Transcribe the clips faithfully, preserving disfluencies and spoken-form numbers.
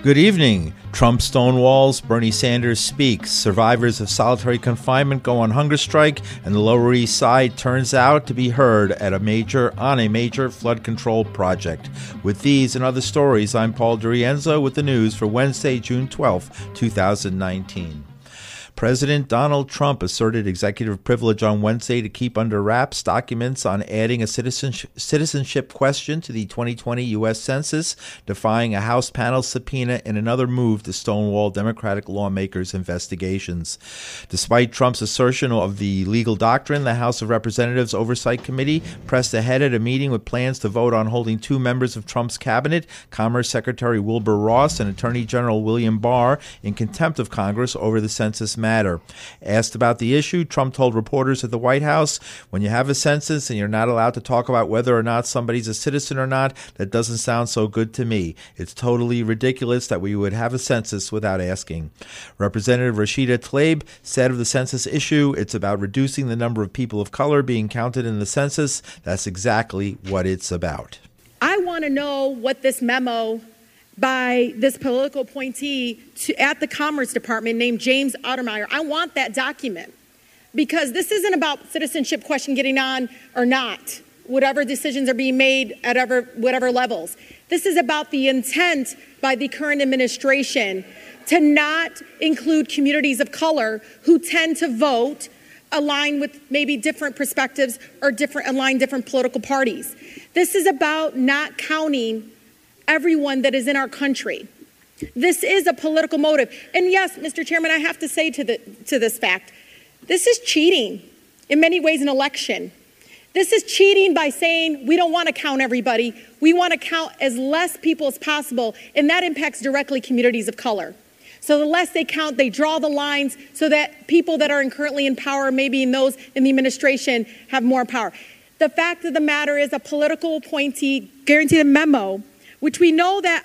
Good evening. Trump stonewalls, Bernie Sanders speaks, survivors of solitary confinement go on hunger strike, and the Lower East Side turns out to be heard at a major on a major flood control project. With these and other stories, I'm Paul DiRienzo with the news for Wednesday, June twelfth, two thousand nineteen. President Donald Trump asserted executive privilege on Wednesday to keep under wraps documents on adding a citizenship, citizenship question to the twenty twenty U S Census, defying a House panel subpoena in another move to stonewall Democratic lawmakers' investigations. Despite Trump's assertion of the legal doctrine, the House of Representatives Oversight Committee pressed ahead at a meeting with plans to vote on holding two members of Trump's cabinet, Commerce Secretary Wilbur Ross and Attorney General William Barr, in contempt of Congress over the census matter. Asked about the issue, Trump told reporters at the White House, when you have a census and you're not allowed to talk about whether or not somebody's a citizen or not, that doesn't sound so good to me. It's totally ridiculous that we would have a census without asking. Representative Rashida Tlaib said of the census issue, it's about reducing the number of people of color being counted in the census. That's exactly what it's about. I want to know what this memo by this political appointee to, at the Commerce Department named James Ottermeyer. I want that document, because this isn't about citizenship question getting on or not, whatever decisions are being made at ever, whatever levels. This is about the intent by the current administration to not include communities of color who tend to vote align with maybe different perspectives or different align different political parties. This is about not counting everyone that is in our country. This is a political motive. And yes, Mister Chairman, I have to say to the to this fact, this is cheating in many ways an election. This is cheating by saying we don't want to count everybody. We want to count as less people as possible, and that impacts directly communities of color. So the less they count, they draw the lines so that people that are currently in power, maybe in those in the administration, have more power. The fact of the matter is a political appointee guaranteed a memo, which we know that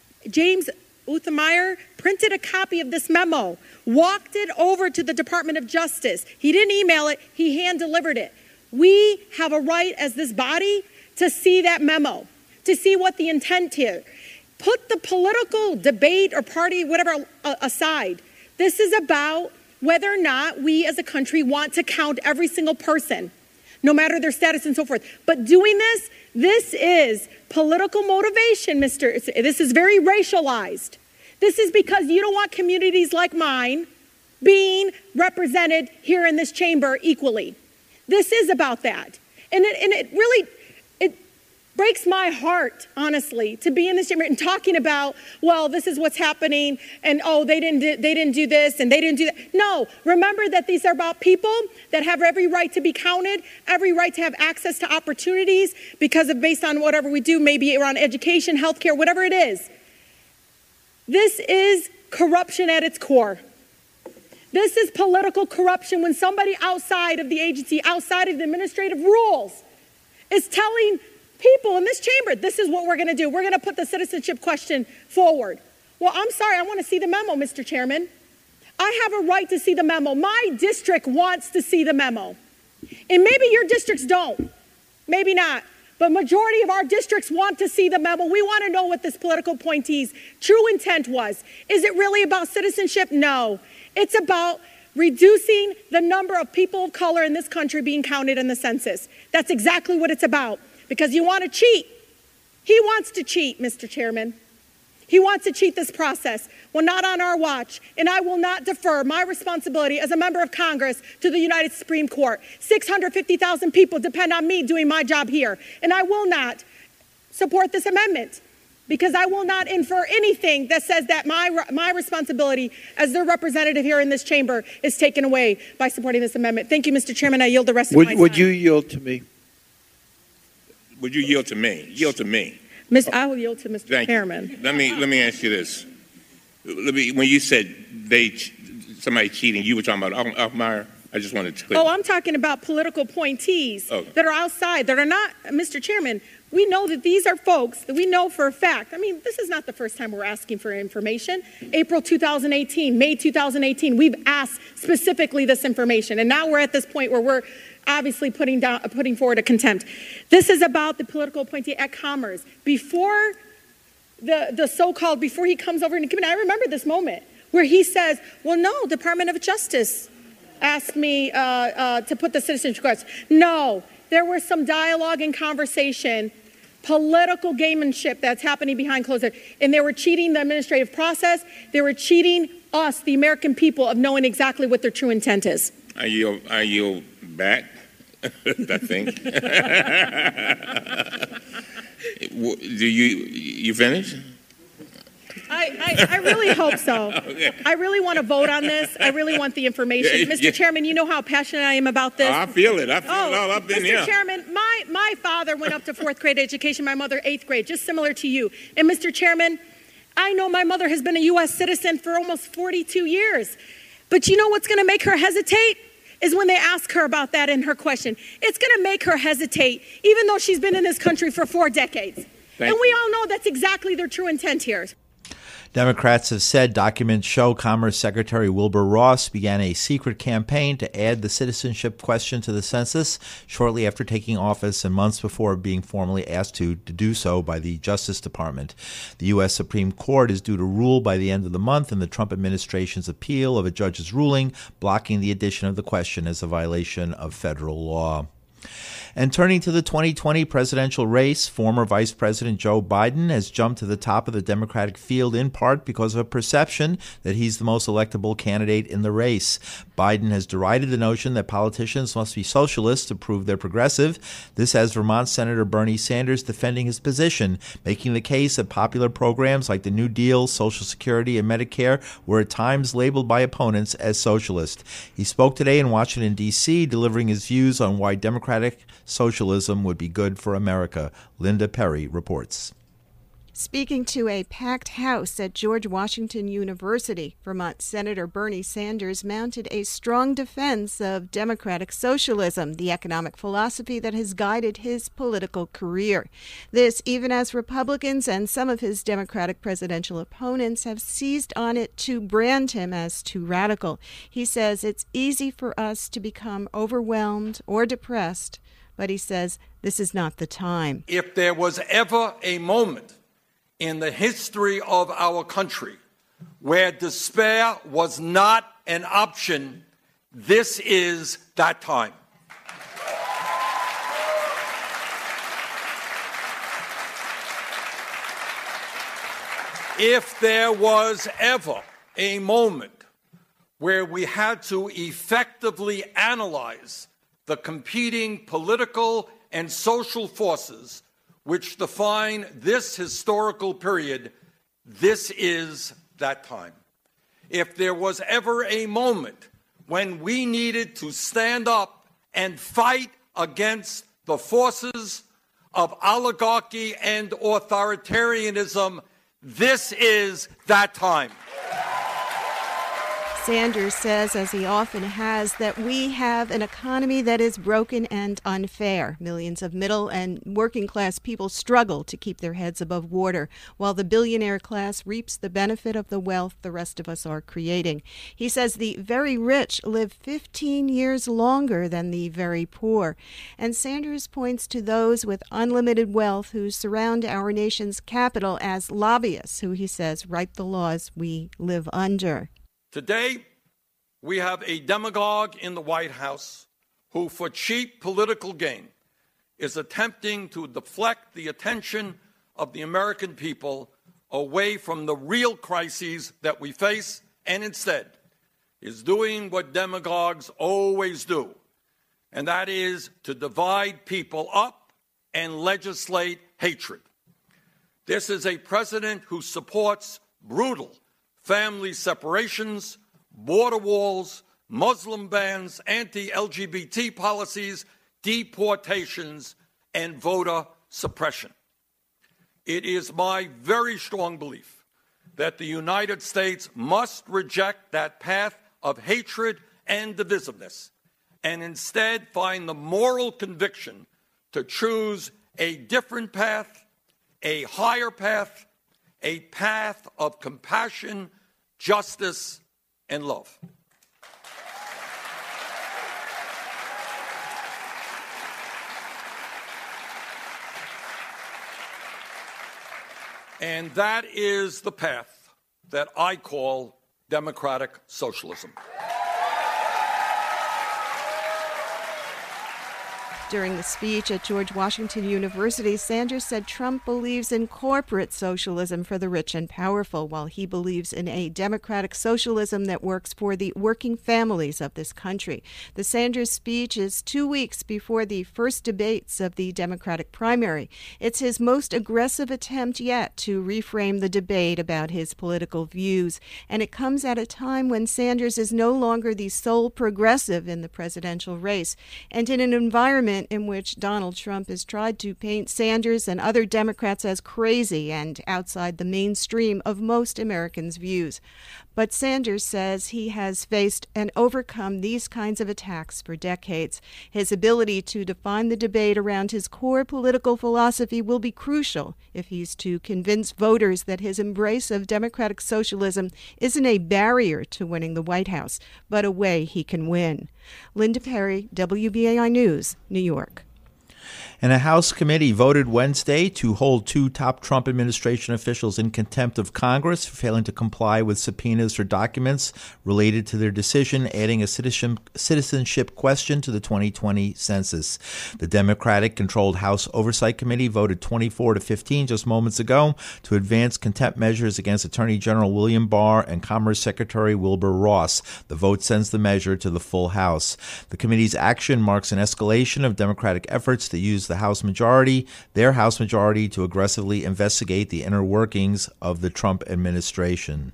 James Ottermeyer printed a copy of this memo, walked it over to the Department of Justice. He didn't email it, he hand-delivered it. We have a right as this body to see that memo, to see what the intent is. Put the political debate or party, whatever, aside. This is about whether or not we as a country want to count every single person, no matter their status and so forth. But doing this, this is political motivation, Mister This is very racialized. This is because you don't want communities like mine being represented here in this chamber equally. This is about that. And it, and it really, it breaks my heart, honestly, to be in this chamber and talking about, well, this is what's happening, and oh, they didn't do, they didn't do this, and they didn't do that. No, remember that these are about people that have every right to be counted, every right to have access to opportunities because of based on whatever we do, maybe around education, healthcare, whatever it is. This is corruption at its core. This is political corruption when somebody outside of the agency, outside of the administrative rules, is telling people in this chamber, this is what we're going to do. We're going to put the citizenship question forward. Well, I'm sorry, I want to see the memo, Mister Chairman. I have a right to see the memo. My district wants to see the memo. And maybe your districts don't. Maybe not. But majority of our districts want to see the memo. We want to know what this political appointee's true intent was. Is it really about citizenship? No. It's about reducing the number of people of color in this country being counted in the census. That's exactly what it's about. Because you want to cheat. He wants to cheat, Mister Chairman. He wants to cheat this process. Well, not on our watch. And I will not defer my responsibility as a member of Congress to the United Supreme Court. six hundred fifty thousand people depend on me doing my job here. And I will not support this amendment, because I will not infer anything that says that my, my responsibility as their representative here in this chamber is taken away by supporting this amendment. Thank you, Mister Chairman. I yield the rest of would, my time. Would you yield to me? Would you yield to me? Yield to me. Miz I will yield to Mister Thank Chairman. You. Let me let me ask you this. Let me, when you said they somebody cheating, you were talking about Ottermeyer. I just wanted to. Oh, I'm talking about political appointees oh. that are outside, that are not, Mister Chairman. We know that these are folks that we know for a fact. I mean, this is not the first time we're asking for information. April two thousand eighteen, May two thousand eighteen, we've asked specifically this information, and now we're at this point where we're obviously putting down, putting forward a contempt. This is about the political appointee at Commerce. Before the, the so-called, before he comes over and I remember this moment where he says, well, no, Department of Justice asked me uh, uh, to put the citizenship question. No, there was some dialogue and conversation, political gamemanship that's happening behind closed doors. And they were cheating the administrative process. They were cheating us, the American people, of knowing exactly what their true intent is. I yield, I yield back, I think. Do you, you finish? I, I, I really hope so. Okay. I really want to vote on this. I really want the information. Yeah, Mister yeah. Chairman, you know how passionate I am about this. Oh, I feel it. I feel Oh, it all up in Mister here. Chairman, my, my father went up to fourth grade education, my mother eighth grade, just similar to you. And Mister Chairman, I know my mother has been a U S citizen for almost forty-two years. But you know what's going to make her hesitate? Is when they ask her about that in her question. It's going to make her hesitate, even though she's been in this country for four decades. Thank and we you. all know that's exactly their true intent here. Democrats have said documents show Commerce Secretary Wilbur Ross began a secret campaign to add the citizenship question to the census shortly after taking office and months before being formally asked to, to do so by the Justice Department. The U S Supreme Court is due to rule by the end of the month in the Trump administration's appeal of a judge's ruling blocking the addition of the question as a violation of federal law. And turning to the twenty twenty presidential race, former Vice President Joe Biden has jumped to the top of the Democratic field in part because of a perception that he's the most electable candidate in the race. Biden has derided the notion that politicians must be socialists to prove they're progressive. This has Vermont Senator Bernie Sanders defending his position, making the case that popular programs like the New Deal, Social Security, and Medicare were at times labeled by opponents as socialist. He spoke today in Washington, D C, delivering his views on why Democratic socialism would be good for America. Linda Perry reports. Speaking to a packed house at George Washington University, Vermont Senator Bernie Sanders mounted a strong defense of democratic socialism, the economic philosophy that has guided his political career. This even as Republicans and some of his Democratic presidential opponents have seized on it to brand him as too radical. He says it's easy for us to become overwhelmed or depressed, but he says this is not the time. If there was ever a moment in the history of our country where despair was not an option, this is that time. If there was ever a moment where we had to effectively analyze the competing political and social forces which define this historical period, this is that time. If there was ever a moment when we needed to stand up and fight against the forces of oligarchy and authoritarianism, this is that time. Sanders says, as he often has, that we have an economy that is broken and unfair. Millions of middle and working class people struggle to keep their heads above water, while the billionaire class reaps the benefit of the wealth the rest of us are creating. He says the very rich live fifteen years longer than the very poor. And Sanders points to those with unlimited wealth who surround our nation's capital as lobbyists, who he says write the laws we live under. Today, we have a demagogue in the White House who, for cheap political gain, is attempting to deflect the attention of the American people away from the real crises that we face, and instead is doing what demagogues always do, and that is to divide people up and legislate hatred. This is a president who supports brutal family separations, border walls, Muslim bans, anti-L G B T policies, deportations, and voter suppression. It is my very strong belief that the United States must reject that path of hatred and divisiveness and instead find the moral conviction to choose a different path, a higher path, a path of compassion, justice, and love. And that is the path that I call democratic socialism. During the speech at George Washington University, Sanders said Trump believes in corporate socialism for the rich and powerful, while he believes in a democratic socialism that works for the working families of this country. The Sanders speech is two weeks before the first debates of the Democratic primary. It's his most aggressive attempt yet to reframe the debate about his political views, and it comes at a time when Sanders is no longer the sole progressive in the presidential race, and in an environment in which Donald Trump has tried to paint Sanders and other Democrats as crazy and outside the mainstream of most Americans' views. But Sanders says he has faced and overcome these kinds of attacks for decades. His ability to define the debate around his core political philosophy will be crucial if he's to convince voters that his embrace of democratic socialism isn't a barrier to winning the White House, but a way he can win. Linda Perry, W B A I News, New York. And a House committee voted Wednesday to hold two top Trump administration officials in contempt of Congress for failing to comply with subpoenas for documents related to their decision adding a citizenship question to the twenty twenty census. The Democratic-controlled House Oversight Committee voted twenty-four to fifteen just moments ago to advance contempt measures against Attorney General William Barr and Commerce Secretary Wilbur Ross. The vote sends the measure to the full House. The committee's action marks an escalation of Democratic efforts to use the House majority, their House majority, to aggressively investigate the inner workings of the Trump administration.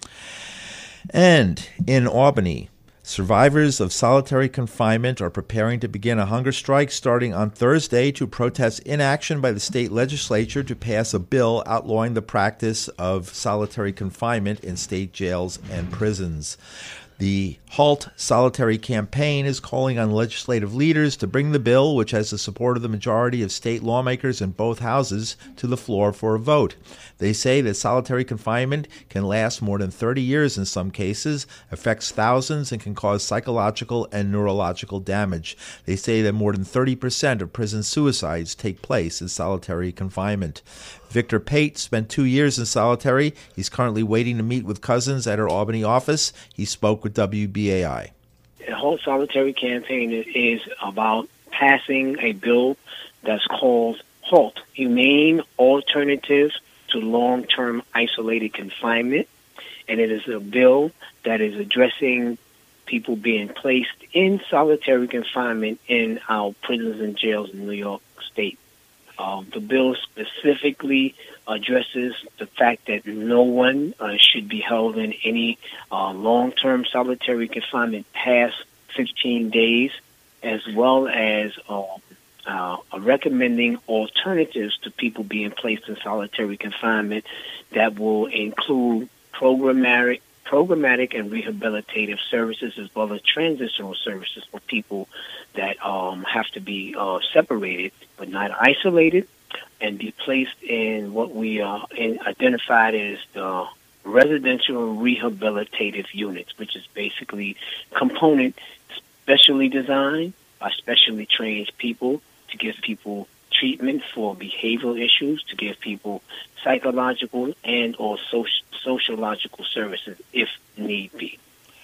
And in Albany, survivors of solitary confinement are preparing to begin a hunger strike starting on Thursday to protest inaction by the state legislature to pass a bill outlawing the practice of solitary confinement in state jails and prisons. The Halt Solitary campaign is calling on legislative leaders to bring the bill, which has the support of the majority of state lawmakers in both houses, to the floor for a vote. They say that solitary confinement can last more than thirty years in some cases, affects thousands, and can cause psychological and neurological damage. They say that more than thirty percent of prison suicides take place in solitary confinement. Victor Pate spent two years in solitary. He's currently waiting to meet with cousins at her Albany office. He spoke with W B A I. The whole solitary campaign is about passing a bill that's called HALT, Humane Alternatives to Long-Term Isolated Confinement. And it is a bill that is addressing people being placed in solitary confinement in our prisons and jails in New York State. Uh, the bill specifically addresses the fact that no one uh, should be held in any uh, long-term solitary confinement past fifteen days, as well as uh, uh, recommending alternatives to people being placed in solitary confinement that will include programmatic, programmatic and rehabilitative services, as well as transitional services for people that um, have to be uh, separated but not isolated, and be placed in what we uh, in, identified as the residential rehabilitative units, which is basically component specially designed by specially trained people to give people treatment for behavioral issues, to give people psychological and or social, sociological services if need be.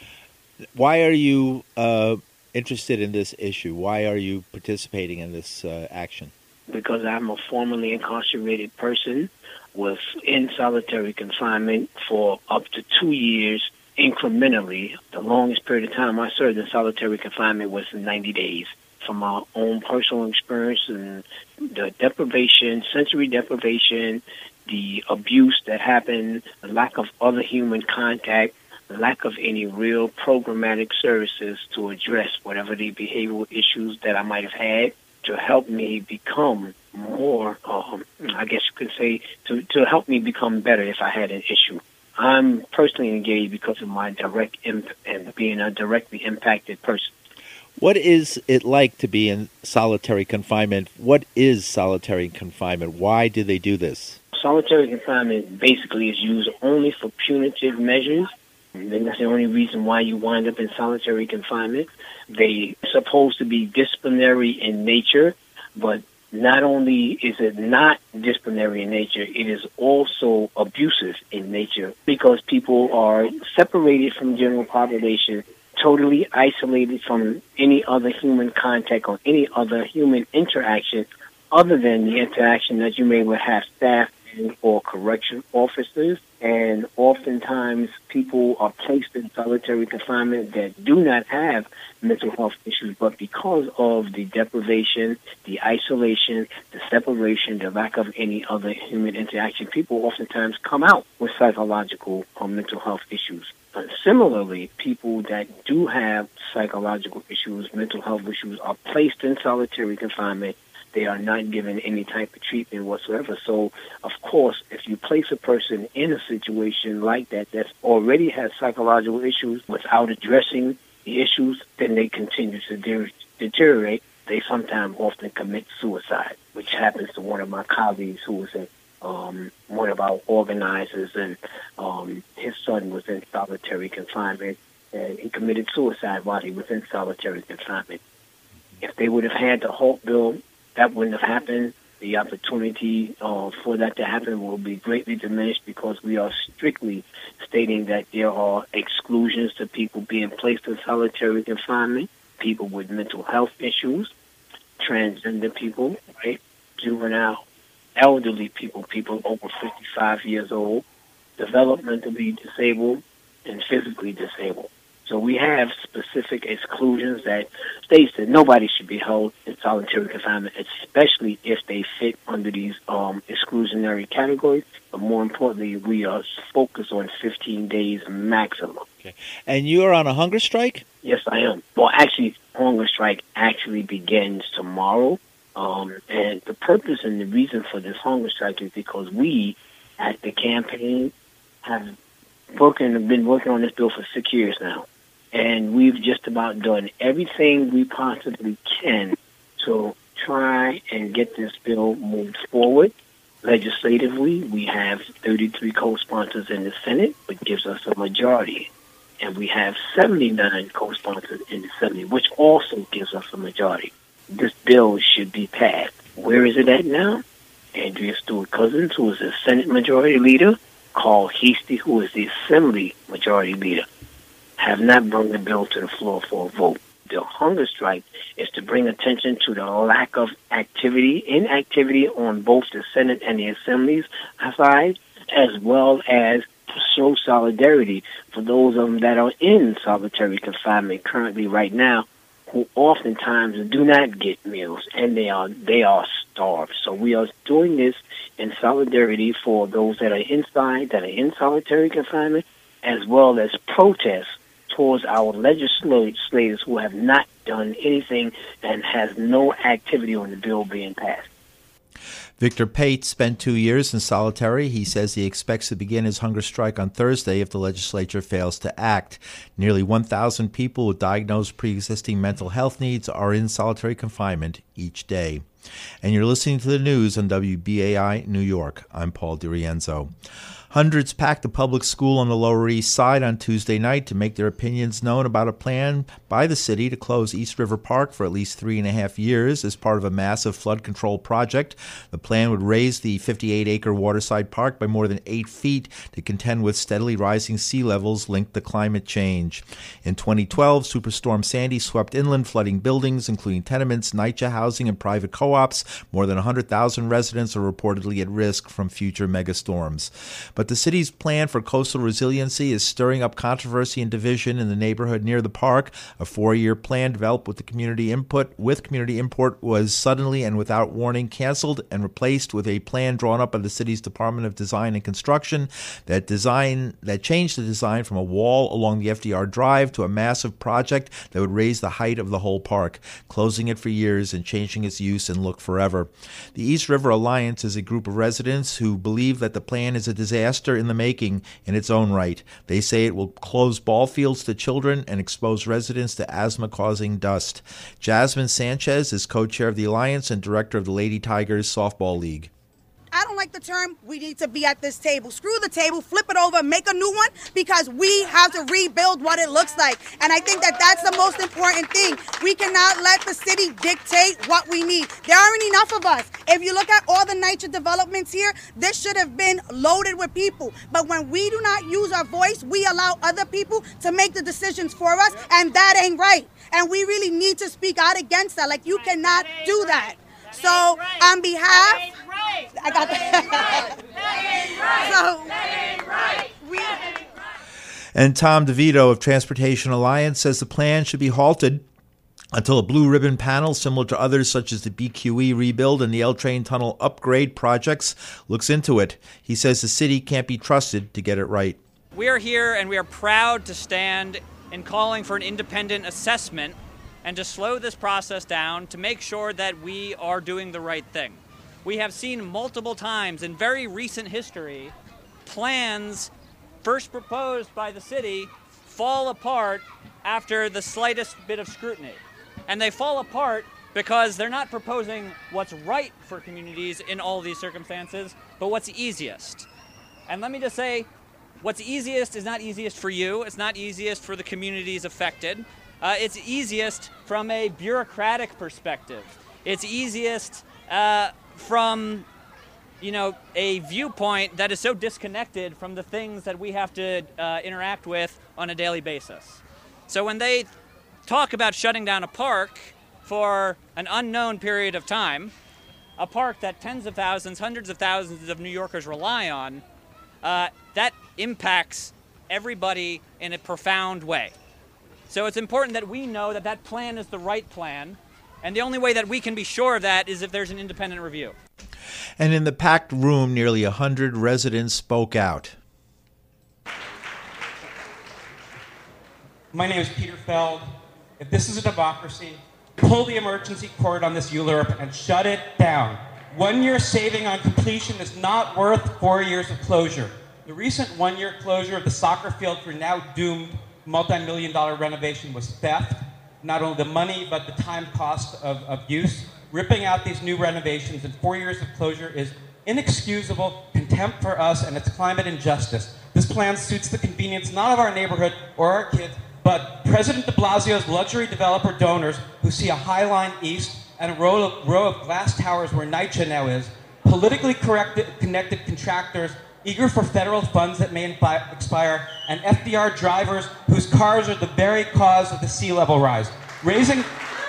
Why are you uh, interested in this issue? Why are you participating in this uh, action? Because I'm a formerly incarcerated person, was in solitary confinement for up to two years incrementally. The longest period of time I served in solitary confinement was ninety days. From my own personal experience and the deprivation, sensory deprivation, the abuse that happened, the lack of other human contact, the lack of any real programmatic services to address whatever the behavioral issues that I might have had, to help me become more, um, I guess you could say, to, to help me become better if I had an issue. I'm personally engaged because of my direct imp- and being a directly impacted person. What is it like to be in solitary confinement? What is solitary confinement? Why do they do this? Solitary confinement basically is used only for punitive measures. And that's the only reason why you wind up in solitary confinement. They're supposed to be disciplinary in nature, but not only is it not disciplinary in nature, it is also abusive in nature because people are separated from the general population, totally isolated from any other human contact or any other human interaction other than the interaction that you may have staff or correction officers. And oftentimes people are placed in solitary confinement that do not have mental health issues, but because of the deprivation, the isolation, the separation, the lack of any other human interaction, people oftentimes come out with psychological or mental health issues. Uh, similarly, people that do have psychological issues, mental health issues, are placed in solitary confinement. They are not given any type of treatment whatsoever. So, of course, if you place a person in a situation like that that already has psychological issues without addressing the issues, then they continue to de- deteriorate. They sometimes often commit suicide, which happens to one of my colleagues who was a, um, one of our organizers, and um, his son was in solitary confinement, and he committed suicide while he was in solitary confinement. If they would have had the HALT bill, that wouldn't have happened. The opportunity uh, for that to happen will be greatly diminished because we are strictly stating that there are exclusions to people being placed in solitary confinement, people with mental health issues, transgender people, right, juvenile, elderly people, people over fifty-five years old, developmentally disabled, and physically disabled. So we have specific exclusions that states that nobody should be held in solitary confinement, especially if they fit under these um, exclusionary categories. But more importantly, we are focused on fifteen days maximum. Okay. And you are on a hunger strike? Yes, I am. Well, actually, hunger strike actually begins tomorrow. Um, and the purpose and the reason for this hunger strike is because we, at the campaign, have working, been working on this bill for six years now. And we've just about done everything we possibly can to try and get this bill moved forward. Legislatively, we have thirty-three co-sponsors in the Senate, which gives us a majority. And we have seventy-nine co-sponsors in the Senate, which also gives us a majority. This bill should be passed. Where is it at now? Andrea Stewart-Cousins, who is the Senate Majority Leader, Carl Heastie, who is the Assembly Majority Leader, have not brought the bill to the floor for a vote. The hunger strike is to bring attention to the lack of activity, inactivity on both the Senate and the Assembly's side, as well as to show solidarity for those of them that are in solitary confinement currently right now, who oftentimes do not get meals, and they are they are starved. So we are doing this in solidarity for those that are inside, that are in solitary confinement, as well as protests towards our legislators who have not done anything and has no activity on the bill being passed. Victor Pate spent two years in solitary. He says he expects to begin his hunger strike on Thursday if the legislature fails to act. Nearly one thousand people with diagnosed pre-existing mental health needs are in solitary confinement each day. And you're listening to the news on W B A I New York. I'm Paul DiRienzo. Hundreds packed a public school on the Lower East Side on Tuesday night to make their opinions known about a plan by the city to close East River Park for at least three and a half years as part of a massive flood control project. The plan would raise the fifty-eight acre waterside park by more than eight feet to contend with steadily rising sea levels linked to climate change. In twenty twelve, Superstorm Sandy swept inland, flooding buildings, including tenements, NYCHA housing, and private co-ops. More than one hundred thousand residents are reportedly at risk from future megastorms. But the city's plan for coastal resiliency is stirring up controversy and division in the neighborhood near the park. A four-year plan developed with the community input with community input was suddenly and without warning canceled and replaced with a plan drawn up by the city's Department of Design and Construction that design that changed the design from a wall along the F D R Drive to a massive project that would raise the height of the whole park, closing it for years and changing its use and look forever. The East River Alliance is a group of residents who believe that the plan is a disaster in the making in its own right. They say it will close ball fields to children and expose residents to asthma-causing dust. Jasmine Sanchez is co-chair of the Alliance and director of the Lady Tigers Softball League. I don't like the the term, we need to be at this table. Screw the table, flip it over, make a new one, because we have to rebuild what it looks like. And I think that that's the most important thing. We cannot let the city dictate what we need. There aren't enough of us. If you look at all the NYCHA developments here, this should have been loaded with people. But when we do not use our voice, we allow other people to make the decisions for us, and that ain't right. And we really need to speak out against that. Like, you cannot do that. So, on behalf, I got that. So, we. And Tom DeVito of Transportation Alliance says the plan should be halted until a blue ribbon panel similar to others such as the B Q E rebuild and the L Train Tunnel upgrade projects looks into it. He says the city can't be trusted to get it right. We are here and we are proud to stand in calling for an independent assessment and to slow this process down to make sure that we are doing the right thing. We have seen multiple times in very recent history plans first proposed by the city fall apart after the slightest bit of scrutiny. And they fall apart because they're not proposing what's right for communities in all these circumstances, but what's easiest. And let me just say, what's easiest is not easiest for you. It's not easiest for the communities affected. Uh, it's easiest from a bureaucratic perspective. It's easiest uh, from, you know, a viewpoint that is so disconnected from the things that we have to uh, interact with on a daily basis. So when they talk about shutting down a park for an unknown period of time, a park that tens of thousands, hundreds of thousands of New Yorkers rely on, uh, that impacts everybody in a profound way. So it's important that we know that that plan is the right plan, and the only way that we can be sure of that is if there's an independent review. And in the packed room, nearly one hundred residents spoke out. My name is Peter Feld. If this is a democracy, pull the emergency cord on this U L U R P and shut it down. One year saving on completion is not worth four years of closure. The recent one-year closure of the soccer field for now doomed multi-million dollar renovation was theft. Not only the money, but the time cost of, of use. Ripping out these new renovations and four years of closure is inexcusable contempt for us, and it's climate injustice. This plan suits the convenience not of our neighborhood or our kids, but President de Blasio's luxury developer donors who see a High Line East and a row of, row of glass towers where NYCHA now is, politically corrected, connected contractors eager for federal funds that may expire, and F D R drivers whose cars are the very cause of the sea level rise. Raising,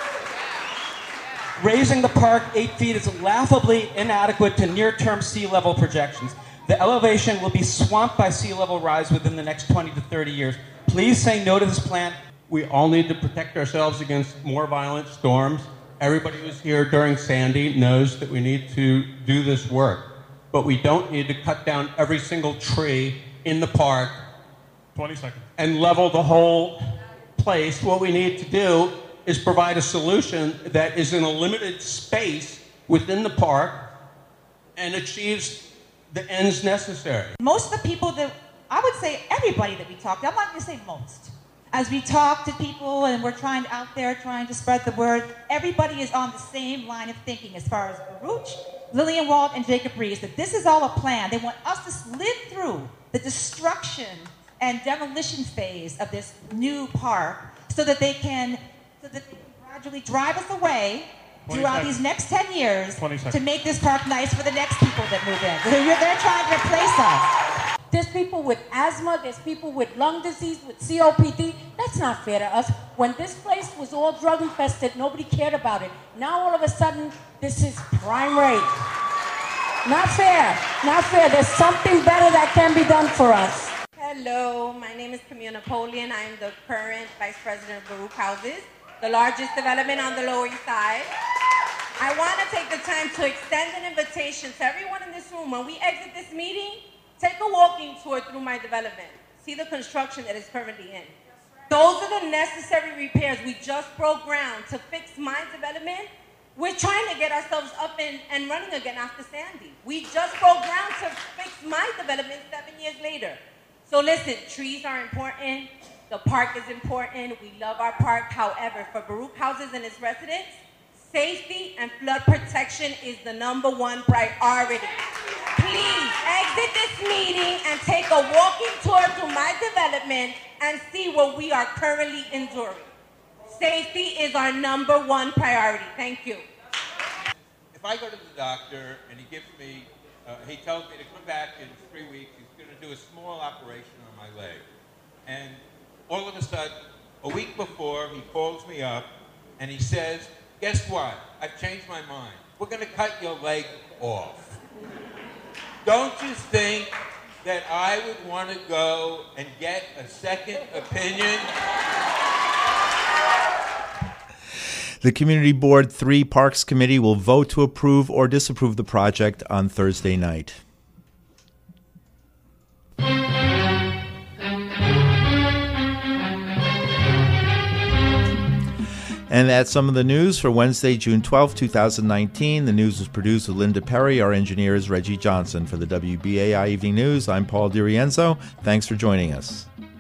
raising the park eight feet is laughably inadequate to near-term sea level projections. The elevation will be swamped by sea level rise within the next twenty to thirty years. Please say no to this plan. We all need to protect ourselves against more violent storms. Everybody who's here during Sandy knows that we need to do this work. But we don't need to cut down every single tree in the park twenty seconds. And level the whole place. What we need to do is provide a solution that is in a limited space within the park and achieves the ends necessary. Most of the people that, I would say everybody that we talk to, I'm not going to say most. As we talk to people and we're trying out there trying to spread the word, everybody is on the same line of thinking as far as Baruch, Lillian Wald, and Jacob Rees, that this is all a plan. They want us to live through the destruction and demolition phase of this new park so that they can, so that they can gradually drive us away throughout these next ten years to make this park nice for the next people that move in. They're, they're trying to replace us. There's people with asthma, there's people with lung disease, with C O P D. That's not fair to us. When this place was all drug infested, nobody cared about it. Now all of a sudden, this is prime rate. Not fair, not fair. There's something better that can be done for us. Hello, my name is Camille Napoleon. I am the current Vice President of Baruch Houses, the largest development on the Lower East Side. I want to take the time to extend an invitation to everyone in this room. When we exit this meeting, take a walking tour through my development. See the construction that is currently in. Those are the necessary repairs. We just broke ground to fix my development. We're trying to get ourselves up and, and running again after Sandy. We just broke ground to fix my development seven years later. So listen, trees are important. The park is important. We love our park. However, for Baruch Houses and its residents, safety and flood protection is the number one priority. please exit this meeting and take a walking tour through my development and see what we are currently enduring. Safety is our number one priority. Thank you. If I go to the doctor and he gives me, uh, he tells me to come back in three weeks, he's going to do a small operation on my leg. And all of a sudden, a week before, he calls me up and he says, guess what? I've changed my mind. We're going to cut your leg off. Don't you think that I would want to go and get a second opinion? The Community Board three Parks Committee will vote to approve or disapprove the project on Thursday night. And that's some of the news for Wednesday, June twelfth, twenty nineteen. The news was produced with Linda Perry. Our engineer is Reggie Johnson. For the W B A I Evening News, I'm Paul DiRienzo. Thanks for joining us.